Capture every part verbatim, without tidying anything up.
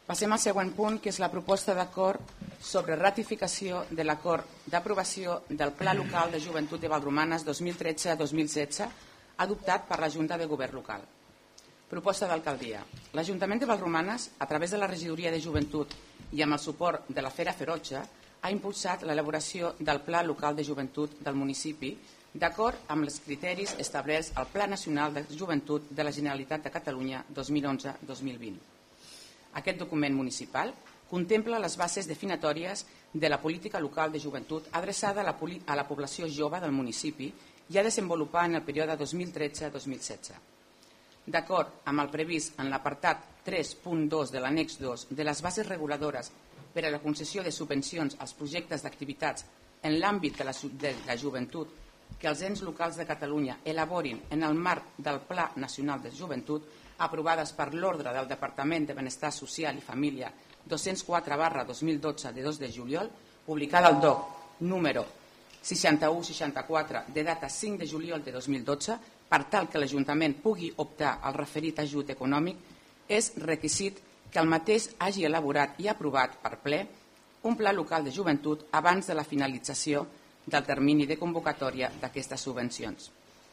Passem al següent punt, que és la proposta d'acord sobre ratificació de l'acord d'aprovació del Pla Local de Joventut de Vallromanes dos mil tretze a dos mil setze adoptat per la Junta de Govern Local. Proposta d'alcaldia. L'Ajuntament de Vallromanes, a través de la Regidoria de Joventut i amb el suport de la Fera Ferotge, ha impulsat l'elaboració del Pla Local de Joventut del municipi d'acord amb els criteris establerts al Pla Nacional de Joventut de la Generalitat de Catalunya dos mil onze a dos mil vint. Aquest document municipal contempla les bases definitòries de la política local de joventut adreçada a la, a la població jove del municipi i a desenvolupar en el període dos mil tretze a dos mil setze. D'acord amb el previst en l'apartat tres punt dos de l'annex dos de les bases reguladores per a la concessió de subvencions als projectes d'activitats en l'àmbit de, la, de la joventut que els ens locals de Catalunya elaborin en el marc del Pla Nacional de Joventut, aprovades per l'ordre del Departament de Benestar Social i Família dos-cents quatre barra dos mil dotze de dos de juliol, publicada al D O C número seixanta-u seixanta-quatre de data cinc de juliol de dos mil dotze, per tal que l'Ajuntament pugui optar al referit ajut econòmic, és requisit que el mateix hagi elaborat i aprovat per ple un pla local de joventut abans de la finalització del termini de convocatòria d'aquestes subvencions.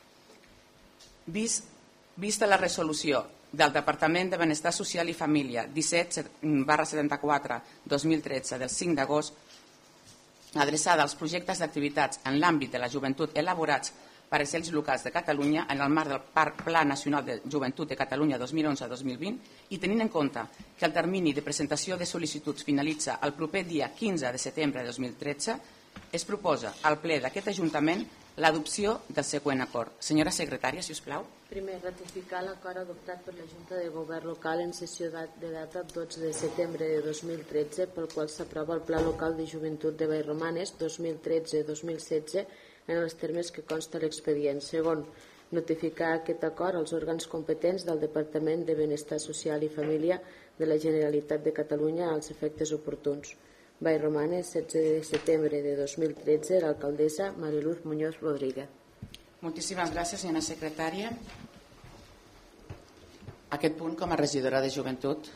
Vist, vista la resolució del Departament de Benestar Social i Família disset barra setanta-quatre dos mil tretze del cinc d'agost, adreçada als projectes d'activitats en l'àmbit de la joventut elaborats per als ens locals de Catalunya en el marc del Parc Pla Nacional de Joventut de Catalunya dos mil onze a dos mil vint i tenint en compte que el termini de presentació de sol·licituds finalitza el proper dia quinze de setembre de dos mil tretze, es proposa al ple d'aquest Ajuntament l'adopció del següent acord. Senyora secretària, si us plau. Primer, ratificar l'acord adoptat per la Junta de Govern Local en sessió de data dotze de setembre de dos mil tretze, pel qual s'aprova el Pla Local de Joventut de Vallromanes dos mil tretze a dos mil setze en els termes que consta l'expedient. Segon, notificar aquest acord als òrgans competents del Departament de Benestar Social i Família de la Generalitat de Catalunya als efectes oportuns. Vallromanes, setze de setembre de dos mil tretze, l'alcaldessa Mariluz Muñoz Rodríguez. Moltíssimes gràcies, senyora secretària. Aquest punt, com a regidora de joventut,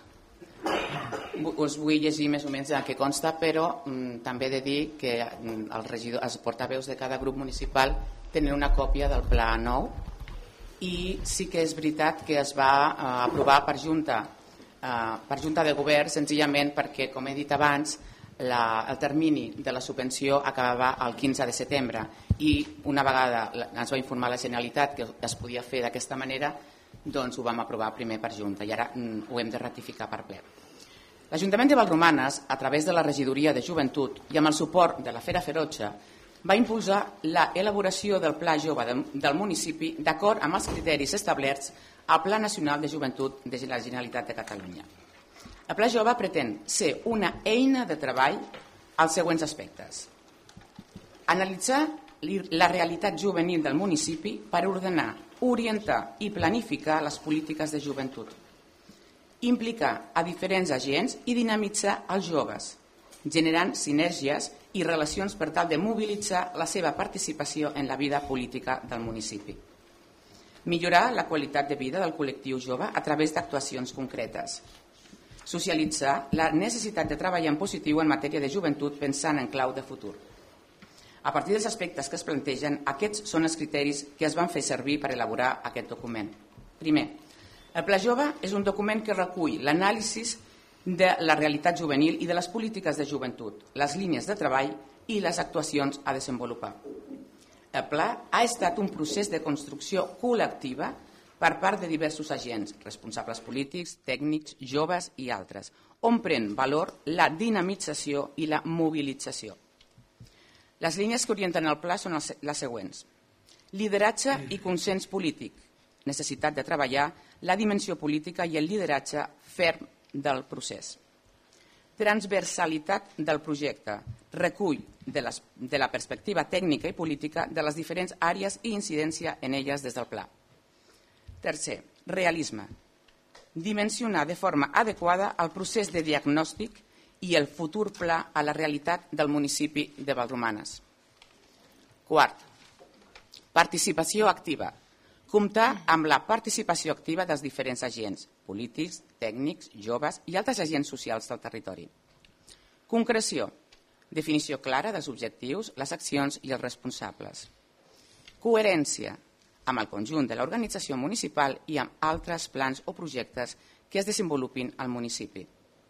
us vull llegir més o menys el que consta, però mm, també he de dir que els, regidors, els portaveus de cada grup municipal tenen una còpia del pla nou i sí que és veritat que es va eh, aprovar per junta, eh, per junta de govern, senzillament perquè, com he dit abans, La, el termini de la subvenció acabava el quinze de setembre i una vegada ens va informar la Generalitat que es podia fer d'aquesta manera, doncs ho vam aprovar primer per Junta i ara mm, ho hem de ratificar per ple. L'Ajuntament de Vallromanes, a través de la Regidoria de Joventut i amb el suport de la Fera Ferotge, va impulsar l'elaboració del Pla Jove de, del municipi d'acord amb els criteris establerts al Pla Nacional de Joventut de la Generalitat de Catalunya. El Pla Jove pretén ser una eina de treball als següents aspectes. Analitzar la realitat juvenil del municipi per ordenar, orientar i planificar les polítiques de joventut. Implicar a diferents agents i dinamitzar els joves, generant sinergies i relacions per tal de mobilitzar la seva participació en la vida política del municipi. Millorar la qualitat de vida del col·lectiu jove a través d'actuacions concretes. Socialitzar la necessitat de treballar en positiu en matèria de joventut pensant en clau de futur. A partir dels aspectes que es plantegen, aquests són els criteris que es van fer servir per elaborar aquest document. Primer, el Pla Jove és un document que recull l'anàlisi de la realitat juvenil i de les polítiques de joventut, les línies de treball i les actuacions a desenvolupar. El pla ha estat un procés de construcció col·lectiva per part de diversos agents, responsables polítics, tècnics, joves i altres, on pren valor la dinamització i la mobilització. Les línies que orienten el pla són les següents. Lideratge i consens polític, necessitat de treballar la dimensió política i el lideratge ferm del procés. Transversalitat del projecte, recull de, les, de la perspectiva tècnica i política de les diferents àrees i incidència en elles des del pla. Tercer, realisme. Dimensionar de forma adequada el procés de diagnòstic i el futur pla a la realitat del municipi de Vallromanes. Quart, participació activa. comptar amb la participació activa dels diferents agents, polítics, tècnics, joves i altres agents socials del territori. Concreció, definició clara dels objectius, les accions i els responsables. Coherència amb el conjunt de l'organització municipal i amb altres plans o projectes que es desenvolupin al municipi.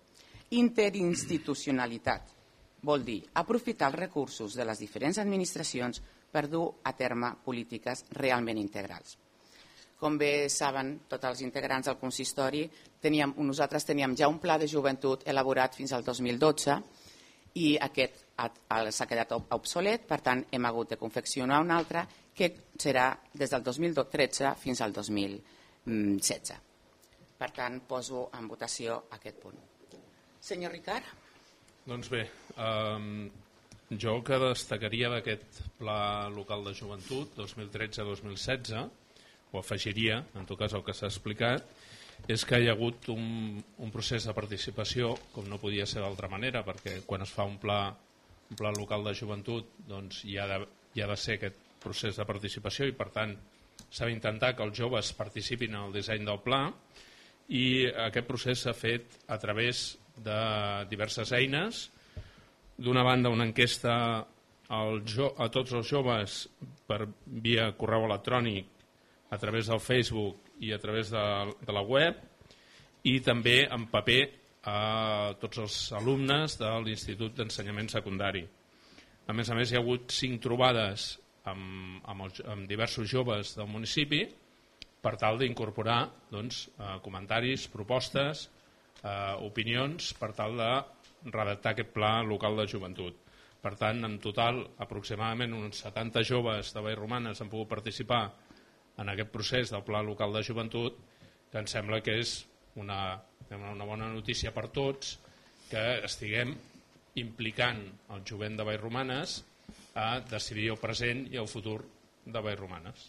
Interinstitucionalitat vol dir aprofitar els recursos de les diferents administracions per dur a terme polítiques realment integrals. Com bé saben tots els integrants del consistori, teníem, nosaltres teníem ja un pla de joventut elaborat fins al dos mil dotze i aquest s'ha quedat obsolet, per tant hem hagut de confeccionar un altre que serà des del dos mil tretze fins al dos mil setze. Per tant, poso en votació aquest punt. Senyor Ricard? Doncs bé, eh, jo el que destacaria d'aquest pla local de joventut dos mil tretze dos mil setze, o afegiria, en tot cas el que s'ha explicat, és que hi ha hagut un, un procés de participació, com no podia ser d'altra manera, perquè quan es fa un pla, un pla local de joventut doncs hi ha, de, hi ha de ser aquest procés de participació i per tant s'ha d'intentar que els joves participin en el disseny del pla i aquest procés s'ha fet a través de diverses eines. D'una banda, una enquesta al jo, a tots els joves per via correu electrònic a través del Facebook i a través de, de la web i també en paper a tots els alumnes de l'Institut d'Ensenyament Secundari. A més a més, hi ha hagut cinc trobades amb, amb, els, amb diversos joves del municipi per tal d'incorporar doncs, eh, comentaris, propostes, eh, opinions per tal de redactar aquest pla local de joventut. Per tant, en total, aproximadament uns setanta joves de Vallromanes han pogut participar en aquest procés del pla local de joventut, que em sembla que és una, una bona notícia per tots que estiguem implicant el jovent de Vallromanes a decidir el present i el futur de Vallromanes.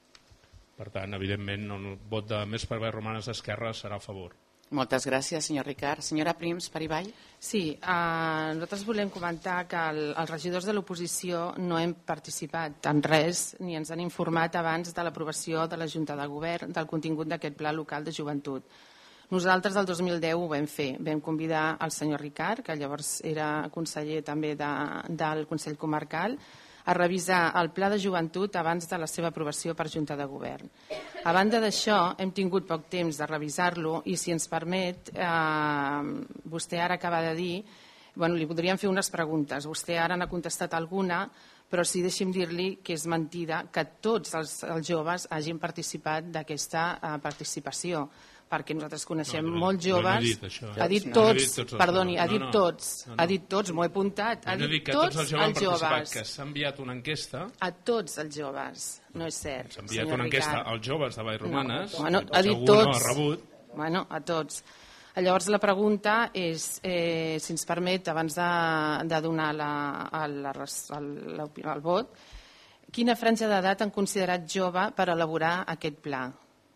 Per tant, evidentment, el vot de Més per Vallromanes d'Esquerra serà a favor. Moltes gràcies, senyor Ricard. Senyora Prims, per Ivall. Sí, eh, nosaltres volem comentar que el, els regidors de l'oposició no hem participat en res ni ens han informat abans de l'aprovació de la Junta de Govern del contingut d'aquest pla local de joventut. Nosaltres el dos mil deu ho vam fer. Vam convidar el senyor Ricard, que llavors era conseller també de, del Consell Comarcal, a revisar el pla de joventut abans de la seva aprovació per Junta de Govern. A banda d'això, hem tingut poc temps de revisar-lo i, si ens permet, eh, vostè ara acaba de dir, bueno, li podríem fer unes preguntes. Vostè ara n'ha contestat alguna, però sí deixi'm dir-li que és mentida que tots els, els joves hagin participat d'aquesta eh, participació, perquè nosaltres coneixem no, no, molts joves. No he dit això. Ha dit no, tots, no dit tots perdoni, ha dit no, no, tots, no, no. ha dit tots, m'ho he apuntat, ha no dit que tots, tots els joves, els joves. Que s'ha enviat una enquesta. A tots els joves, no és cert. S'ha enviat una enquesta Ricard. als joves de Vallromanes, no. Bueno, ha dit algú tots. no ha rebut. Bueno, a tots. Llavors la pregunta és, eh, si ens permet, abans de, de donar la, el, el, el vot, quina franja d'edat han considerat jove per elaborar aquest pla?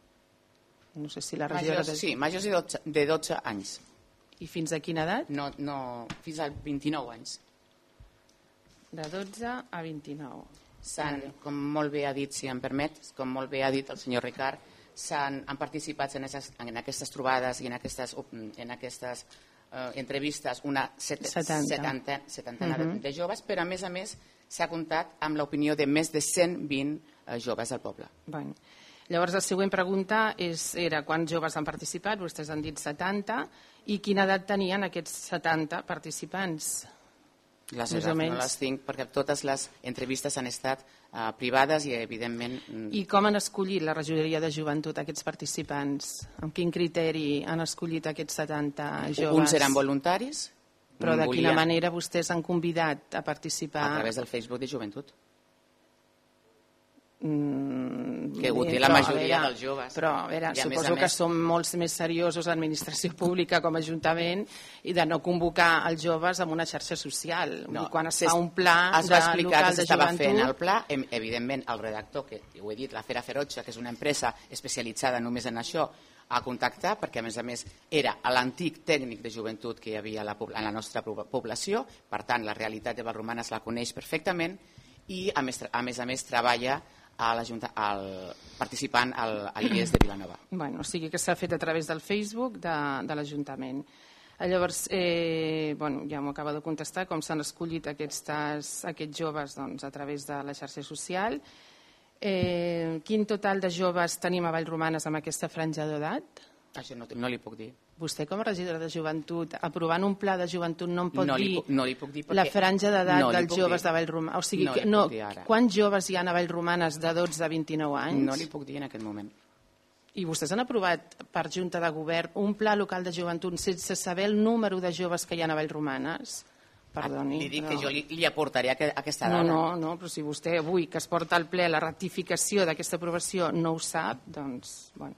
No sé si la regidora... Majors, sí, majors de dotze, de dotze anys. I fins a quina edat? No, no, fins als vint-i-nou anys. De dotze a vint-i-nou. S'han, com molt bé ha dit, si em permet, com molt bé ha dit el senyor Ricard, s'han, han participat en, esas, en aquestes trobades i en aquestes, en aquestes eh, entrevistes una set, setanta, setantena uh -huh. de, de joves, però a més a més s'ha comptat amb l'opinió de més de cent vint eh, joves del poble. Bueno. Llavors, la següent pregunta és, era quants joves han participat, vostès han dit setanta, i quina edat tenien aquests setanta participants? Les edats no les tinc, perquè totes les entrevistes han estat uh, privades i, evidentment... I com han escollit la regidoria de joventut aquests participants? Amb quin criteri han escollit aquests setanta joves? Uns eren voluntaris. Però de quina manera vostès han convidat a participar? A través del Facebook de Joventut. Mm, que ho té la majoria dels joves. Però, a veure, suposo que som molts més seriosos a l'administració pública com a Ajuntament i de no convocar els joves amb una xarxa social. No, quan es fa un pla es va explicar que s'estava fent el joventut... pla, evidentment el redactor, que ho he dit, la Fera Ferotxa, que és una empresa especialitzada només en això, a contactar, perquè a més a més era l'antic tècnic de joventut que hi havia a la, a la nostra població, per tant la realitat de Vallromanes la coneix perfectament i a més a més, a més treballa a la Junta, al, participant al, a l'I E S de Vilanova. Bueno, o sigui que s'ha fet a través del Facebook de, de l'Ajuntament. Llavors, eh, bueno, ja m'ho acaba de contestar, com s'han escollit aquests, aquests joves doncs, a través de la xarxa social. Eh, quin total de joves tenim a Vallromanes amb aquesta franja d'edat? Això no, no li puc dir. Vostè, com a regidora de joventut, aprovant un pla de joventut, no em pot no dir li puc, no li puc dir la franja d'edat no dels joves dir. de Vallromanes? O sigui, no que, no, ara. Quants joves hi ha a Vallromanes de dotze a vint-i-nou anys? No li puc dir en aquest moment. I vostès han aprovat per Junta de Govern un pla local de joventut sense saber el número de joves que hi ha a Vallromanes? Perdoni. Li dic però... que jo li, li aportaré aquesta dada. No, no, no, però si vostè avui que es porta al ple la ratificació d'aquesta aprovació no ho sap, doncs, bueno.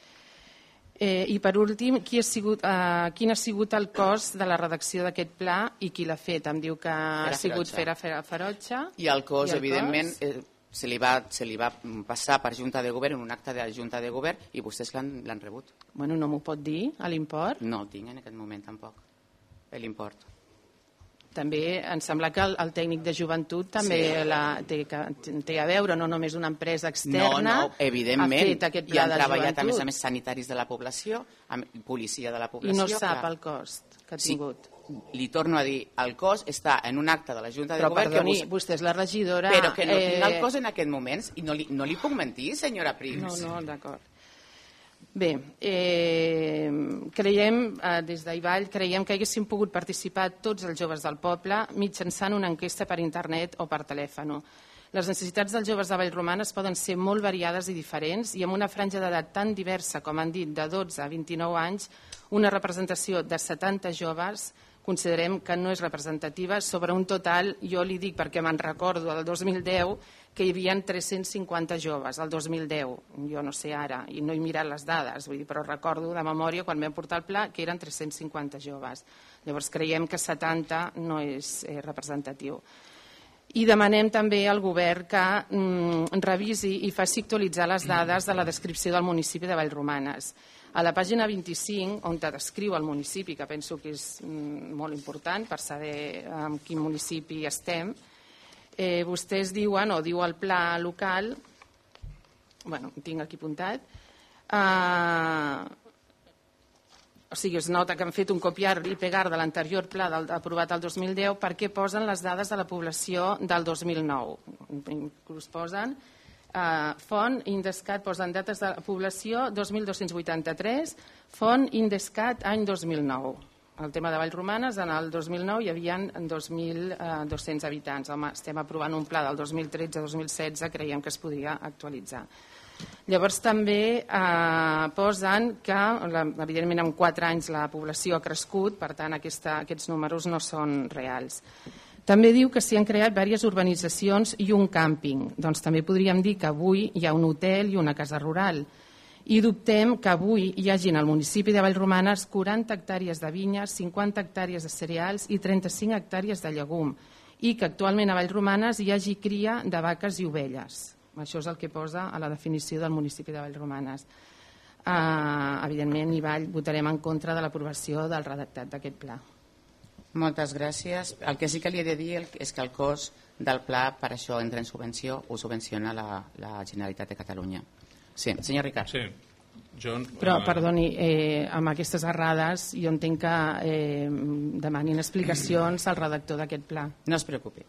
Eh, I per últim, qui ha sigut, eh, quin ha sigut el cost de la redacció d'aquest pla i qui l'ha fet? Em diu que ha sigut Fera Ferotxa. I el cost, evidentment, eh, se, li va, se li va passar per Junta de Govern, un acte de la Junta de Govern, i vostès l'han rebut. Bueno, no m'ho pot dir, a l'import? No el tinc en aquest moment, tampoc, l'import. També em sembla que el, el tècnic de joventut també sí. la, té, que, té a veure, no només una empresa externa. No, no, evidentment. Ha fet aquest pla I han de treballat joventut. a més a més sanitaris de la població, amb policia de la població. I no sap clar. el cost que ha tingut. Sí, li torno a dir, el cost està en un acte de la Junta de Però, Govern... perdoni, que vos... vostè és la regidora... Però que no eh... tinc el cost en aquest moment i no li, no li puc mentir, senyora Prims. No, no, d'acord. Bé, eh, creiem, eh, des d'Ivall, creiem que haguéssim pogut participar tots els joves del poble mitjançant una enquesta per internet o per telèfon. Les necessitats dels joves de Vallromanes poden ser molt variades i diferents i amb una franja d'edat tan diversa, com han dit, de dotze a vint-i-nou anys, una representació de setanta joves considerem que no és representativa sobre un total, jo li dic perquè me'n recordo del dos mil deu, que hi havia tres-cents cinquanta joves, el dos mil deu, jo no sé ara, i no he mirat les dades, vull dir, però recordo de memòria quan vam portar el pla que eren tres-cents cinquanta joves. Llavors creiem que setanta no és eh, representatiu. I demanem també al govern que mm, revisi i faci actualitzar les dades de la descripció del municipi de Vallromanes. A la pàgina vint-i-cinc, on te descriu el municipi, que penso que és mm, molt important per saber en quin municipi estem, eh, vostès diuen, o diu el pla local, bueno, ho tinc aquí apuntat, eh, o sigui, es nota que han fet un copiar i pegar de l'anterior pla del, aprovat el dos mil deu perquè posen les dades de la població del dos mil nou. Inclús posen Uh, font Indescat, posen dates de població dos mil dos-cents vuitanta-tres, font Indescat any dos mil nou. El tema de Vallromanes, en el dos mil nou hi havia dos mil dos-cents habitants. Home, estem aprovant un pla del dos mil tretze a dos mil setze, creiem que es podria actualitzar. Llavors també eh, posen que, la, evidentment, en quatre anys la població ha crescut, per tant aquesta, aquests números no són reals. També diu que s'hi han creat diverses urbanitzacions i un càmping. Doncs també podríem dir que avui hi ha un hotel i una casa rural. I dubtem que avui hi hagin al municipi de Vallromanes quaranta hectàrees de vinyes, cinquanta hectàrees de cereals i trenta-cinc hectàrees de llegum. I que actualment a Vallromanes hi hagi cria de vaques i ovelles. Això és el que posa a la definició del municipi de Vallromanes. Uh, evidentment, i Vall, votarem en contra de l'aprovació del redactat d'aquest pla. Moltes gràcies. El que sí que li he de dir és que el cost del pla per això entra en subvenció o subvenciona la, la Generalitat de Catalunya. Sí, senyor Ricard. Sí. Jo, Però, perdoni, eh, amb aquestes errades jo entenc que eh, demanin explicacions al redactor d'aquest pla. No es preocupi.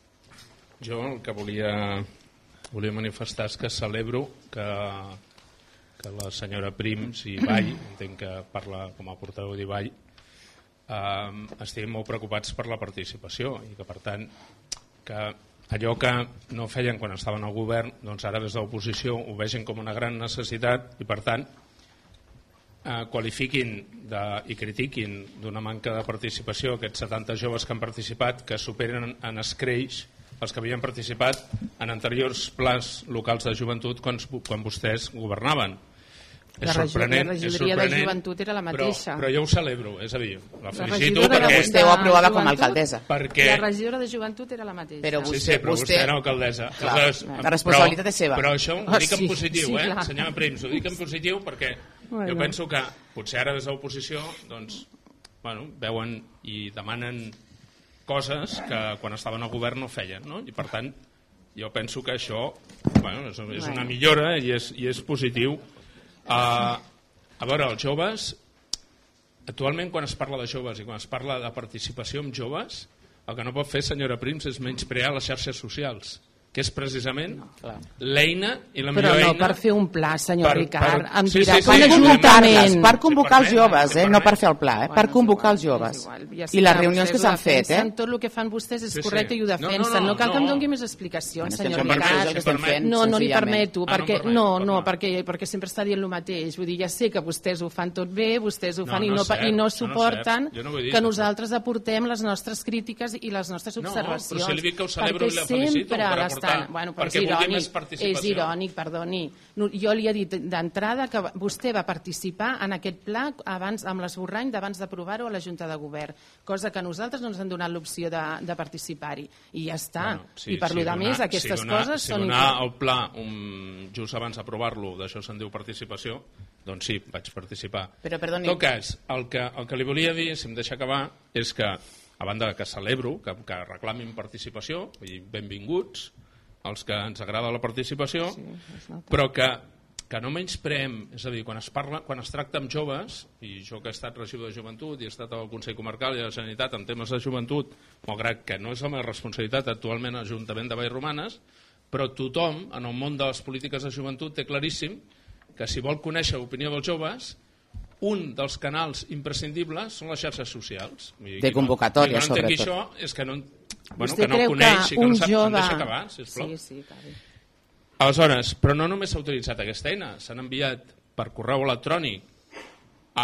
Jo el que volia, volia manifestar és que celebro que, que la senyora Prims i Vall, entenc que parla com a portaveu d'Ivall, Uh, estem molt preocupats per la participació i que per tant que allò que no feien quan estaven al govern, doncs ara des de l'oposició ho vegin com una gran necessitat i per tant uh, qualifiquin de, i critiquin d'una manca de participació aquests setanta joves que han participat, que superen en escreix els que havien participat en anteriors plans locals de joventut quan, quan vostès governaven. La, sorprenent, la regidoria de joventut era la mateixa. Però, però jo ho celebro, és a dir, la felicito la perquè vostè ho aprovava com a alcaldessa. Perquè... La regidora de joventut era la mateixa. Però vostè, sí, sí, però vostè, vostè era alcaldessa. Clar, Aleshores, la responsabilitat però, és seva. Però això ho oh, dic en sí, positiu, sí, eh, clar. senyora Prims, ho dic en positiu perquè bueno. Jo penso que potser ara des de l'oposició doncs, bueno, veuen i demanen coses que quan estaven al govern no feien, no? I per tant jo penso que això bueno, és una millora i és, i és positiu. Uh, a veure, els joves, actualment quan es parla de joves i quan es parla de participació amb joves, el que no pot fer, senyora Prims, és menysprear les xarxes socials, que és precisament no, l'eina i la millor eina... Però no per fer un pla, senyor per, Ricard. Per, em sí, dirà, sí, quan sí, ajuntament... Per convocar els joves, eh? No per fer el pla, eh? Bueno, per convocar igual, els joves. Ja I les reunions que s'han fet, eh? Tot el que fan vostès és sí, sí. correcte i ho defensen. No, no, no, no cal que em doni més explicacions, bueno, senyor Ricard. Si permet, no, no li permeto, ah, perquè, no, no, permet, no, perquè, perquè sempre està dient el mateix. Vull dir, ja sé que vostès ho fan tot bé, vostès ho fan no, no i, no, cert, i no no suporten no no dit, que nosaltres aportem les nostres crítiques i les nostres observacions. No, però si li dic que ho celebro i la felicito per aportar, bueno, perquè vulgui més participació. És irònic, perdoni. Jo li he dit d'entrada que vostè va participar en aquest pla abans amb l'esborrany d'abans d'aprovar-ho a la Junta de Govern, cosa que a nosaltres no ens han donat l'opció de, de participar-hi. I ja està. Bueno, sí, I per si lo de donar, més, aquestes si donar, coses si són... Si donar el pla um, just abans d'aprovar-lo, d'això se'n diu participació, doncs sí, vaig participar. Però, perdoni... En tot cas, el que, el que li volia dir, si em deixa acabar, és que, a banda que celebro, que, que reclamin participació, vull dir, benvinguts, els que ens agrada la participació, sí, però que, que no menyspreem, és a dir, quan es parla, quan es tracta amb joves, i jo que he estat regidor de joventut i he estat al Consell Comarcal i a la Generalitat en temes de joventut, malgrat que no és la meva responsabilitat actualment a l'Ajuntament de Vallromanes, però tothom en el món de les polítiques de joventut té claríssim que si vol conèixer l'opinió dels joves, un dels canals imprescindibles són les xarxes socials. De convocatòria, sobretot. El que no entenc això és que no... Bueno, que no coneix i que no sap, jove... em deixa acabar, sisplau. Sí, sí, carai. Aleshores, però no només s'ha utilitzat aquesta eina, s'han enviat per correu electrònic a...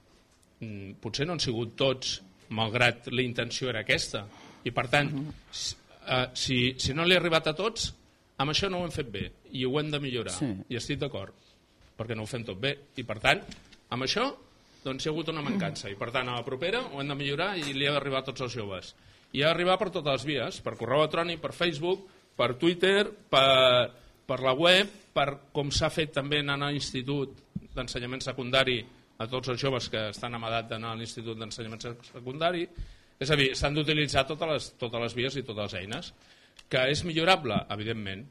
Potser no han sigut tots, malgrat la intenció era aquesta, i per tant, si, uh, si, si no li ha arribat a tots, amb això no ho hem fet bé, i ho hem de millorar, sí. I estic d'acord, perquè no ho fem tot bé, i per tant, amb això doncs hi ha hagut una mancança, i per tant, a la propera ho hem de millorar i li ha d'arribar a tots els joves. I ha d'arribar per totes les vies, per correu electrònic, per Facebook, per Twitter, per, per la web, per com s'ha fet també anant a l'Institut d'Ensenyament Secundari a tots els joves que estan en edat d'anar a l'Institut d'Ensenyament Secundari. És a dir, s'han d'utilitzar totes les, totes les vies i totes les eines. Que és millorable, evidentment,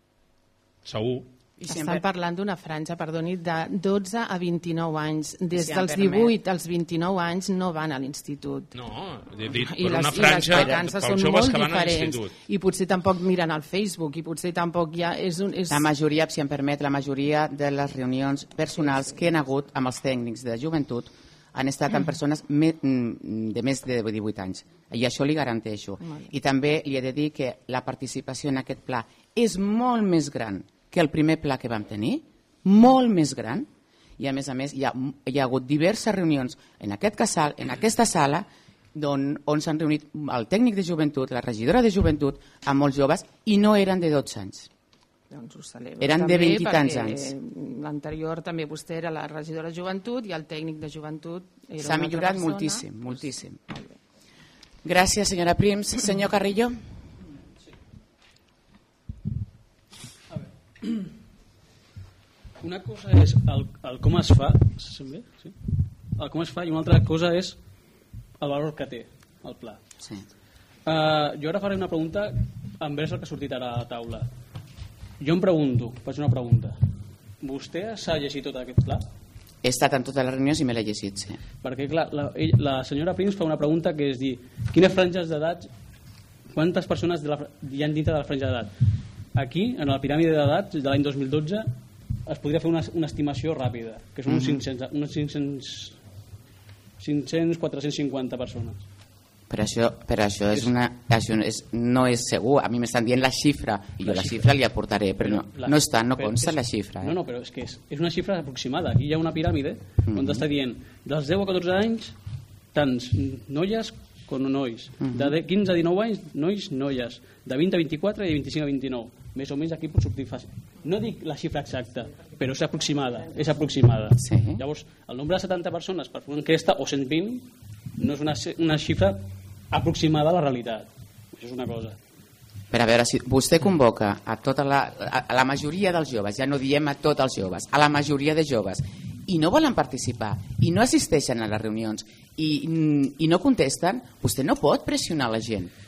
segur. I sempre... Estan parlant d'una franja, perdoni, de dotze a vint-i-nou anys. Des si dels divuit als vint-i-nou anys no van a l'institut. No, he dit per I les, una franja pels joves que van a l'institut. I potser tampoc miren al Facebook, i potser tampoc hi ha... És un, és... La majoria, si em permet, la majoria de les reunions personals que han hagut amb els tècnics de joventut han estat amb persones de més de divuit anys. I això li garanteixo. I també li he de dir que la participació en aquest pla és molt més gran que el primer pla que vam tenir, molt més gran, i a més a més hi ha, hi ha hagut diverses reunions en aquest casal, en aquesta sala, on, on s'han reunit el tècnic de joventut, la regidora de joventut, amb molts joves, i no eren de dotze anys. Doncs ho celebro. Eren de vint i tants anys. L'anterior també vostè era la regidora de joventut i el tècnic de joventut era s'ha millorat moltíssim, moltíssim. Gràcies, senyora Prims. Senyor Carrillo. Una cosa és el, el com es fa, sí? El com es fa, i una altra cosa és el valor que té el pla. Sí. Uh, jo ara faré una pregunta envers el que ha sortit ara a la taula. Jo em pregunto, faig una pregunta. Vostè s'ha llegit tot aquest pla? He estat en totes les reunions i me l'he llegit, sí. Perquè, clar, la, la senyora Prims fa una pregunta que és dir, quines franges d'edat, quantes persones de la, hi ha dintre de la franja d'edat? Aquí, en la piràmide d'edat de l'any dos mil dotze, es podria fer una, una estimació ràpida, que són uns cinc-cents, uns cinc-cents, cinc-cents, quatre-cents cinquanta persones. Però això, però això, és una, això és, no és segur. A mi m'estan dient la xifra, i jo la, la xifra li aportaré, però no, la, no està, no consta és, la xifra. Eh? No, no, però és que és, és una xifra aproximada. Aquí hi ha una piràmide mm-hmm. on està dient dels deu a catorze anys, tants noies com nois. Mm-hmm. De quinze a dinou anys, nois, noies. De vint a vint-i-quatre i de vint-i-cinc a vint-i-nou. Més o menys aquí pot sortir fàcil. No dic la xifra exacta, però és aproximada. És aproximada. Sí. Llavors, el nombre de setanta persones per fer una enquesta, o cent vint, no és una, una xifra aproximada a la realitat. Això és una cosa. Per a veure, si vostè convoca a tota la, a, a la majoria dels joves, ja no diem a tots els joves, a la majoria de joves, i no volen participar, i no assisteixen a les reunions, i, i no contesten, vostè no pot pressionar la gent.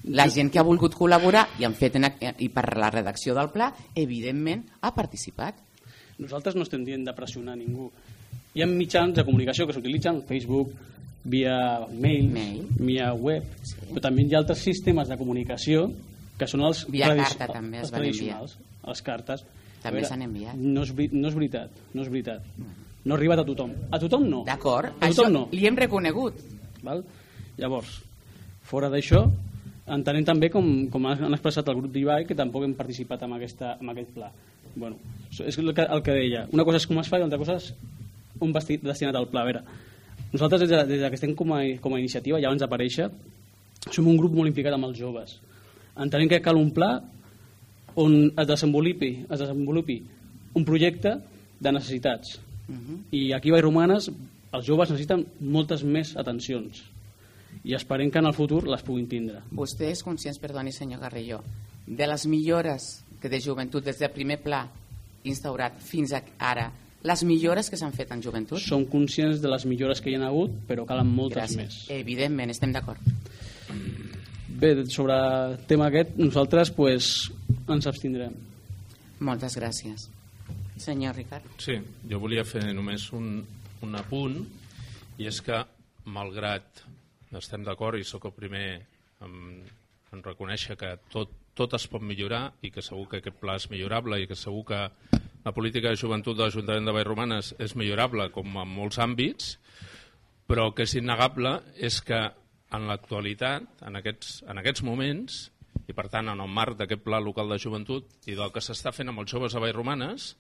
La gent que ha volgut col·laborar i, han fet en, i per la redacció del pla, evidentment, ha participat. Nosaltres no estem dient de pressionar ningú. Hi ha mitjans de comunicació que s'utilitzen, Facebook, via mail, Mail. via web, Sí. però també hi ha altres sistemes de comunicació que són els, Via tradici- carta també es els van tradicionals, les cartes. A També veure, s'han enviat. No és, veri- no és veritat, no és veritat. No ha arribat a tothom. A tothom no. D'acord? A Això tothom no. li hem reconegut. Val? Llavors, fora d'això, entenem també com, com han expressat el grup d'Ibai que tampoc hem participat en, aquesta, en aquest pla. Bueno, és el que, el que deia. Una cosa és com es fa i l'altra cosa és on va destinat el pla. A veure, nosaltres des, de, des de que estem com a, com a iniciativa, ja abans d'aparèixer, som un grup molt implicat amb els joves. Entenem que cal un pla on es desenvolupi, es desenvolupi un projecte de necessitats. Uh-huh. I aquí a Vallromanes els joves necessiten moltes més atencions i esperem que en el futur les puguin tindre. Vostè és conscient, perdoni senyor Garrillo, de les millores que de joventut des del primer pla instaurat fins ara, les millores que s'han fet en joventut? Som conscients de les millores que hi ha hagut, però calen moltes Gràcies. més. Evidentment, estem d'acord. Bé, sobre el tema aquest, nosaltres pues, ens abstindrem. Moltes gràcies. Senyor Ricard. Sí, jo volia fer només un, un apunt, i és que, malgrat estem d'acord i sóc el primer en, en reconèixer que tot, tot es pot millorar i que segur que aquest pla és millorable i que segur que la política de joventut de l'Ajuntament de Vallromanes és millorable com en molts àmbits, però que és innegable és que en l'actualitat, en aquests, en aquests moments, i per tant en el marc d'aquest pla local de joventut i del que s'està fent amb els joves a Vallromanes,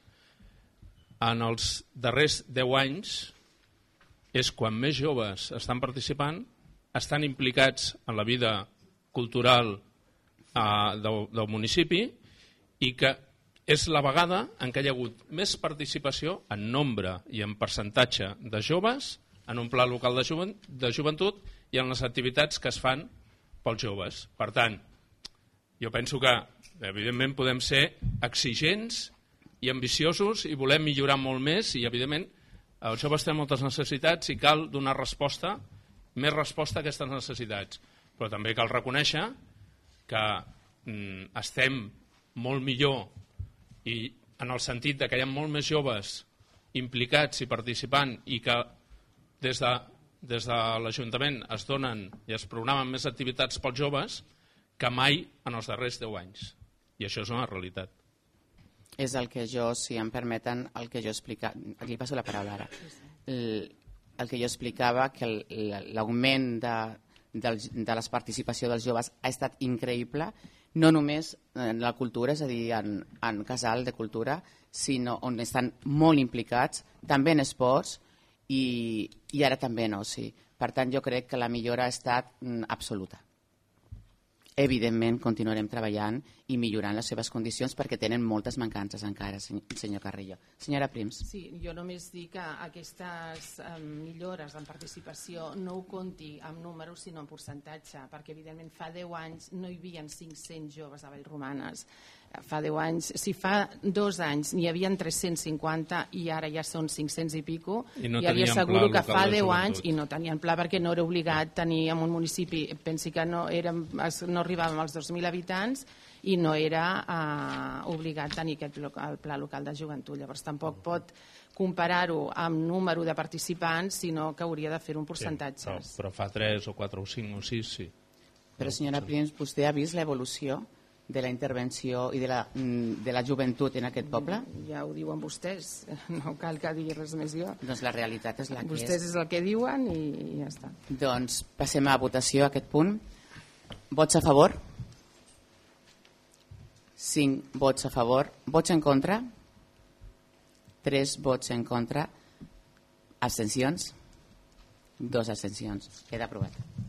en els darrers deu anys és quan més joves estan participant, estan implicats en la vida cultural eh, del, del municipi i que és la vegada en què hi ha hagut més participació en nombre i en percentatge de joves en un pla local de, joven, de joventut i en les activitats que es fan pels joves. Per tant, jo penso que evidentment podem ser exigents i ambiciosos i volem millorar molt més i evidentment els joves tenen moltes necessitats i cal donar resposta, més resposta a aquestes necessitats. Però també cal reconèixer que mm, estem molt millor i en el sentit de que hi ha molt més joves implicats i participant i que des de, des de l'Ajuntament es donen i es programen més activitats pels joves que mai en els darrers deu anys. I això és una realitat. És el que jo, si em permeten, el que jo explicava, li passo la paraula ara, el, el que jo explicava, que l'augment de, de, de la participació dels joves ha estat increïble, no només en la cultura, és a dir, en, en casal de cultura, sinó on estan molt implicats, també en esports i, i ara també en oci. Per tant, jo crec que la millora ha estat mm, absoluta. Evidentment, continuarem treballant i millorant les seves condicions perquè tenen moltes mancances encara, senyor Carrillo. Senyora Prims. Sí, jo només dic que aquestes eh, millores en participació no ho compti amb números sinó en percentatge, perquè evidentment fa deu anys no hi havia cinc-cents joves a Vallromanes. Fa deu anys, si fa dos anys n'hi havia tres-cents cinquanta i ara ja són cinc-cents i pico, I no ja li tenien asseguro pla que local fa de deu joventut. anys i no tenien pla perquè no era obligat tenir en un municipi, pensi que no, érem, no arribàvem als dos mil habitants i no era eh, obligat tenir aquest local, el pla local de joventut. Llavors tampoc pot comparar-ho amb número de participants, sinó que hauria de fer un percentatge. Sí, però, però fa tres o quatre o cinc o sis, sí. Però, senyora Prims, vostè ha vist l'evolució de la intervenció i de la, de la joventut en aquest poble? Ja ho diuen vostès, no cal que digui res més jo. Doncs la realitat és la que Vostès és. és el que diuen i ja està. Doncs passem a votació a aquest punt. Vots a favor? cinc vots a favor. Vots en contra? tres vots en contra. Abstencions? Dos abstencions. Queda aprovat.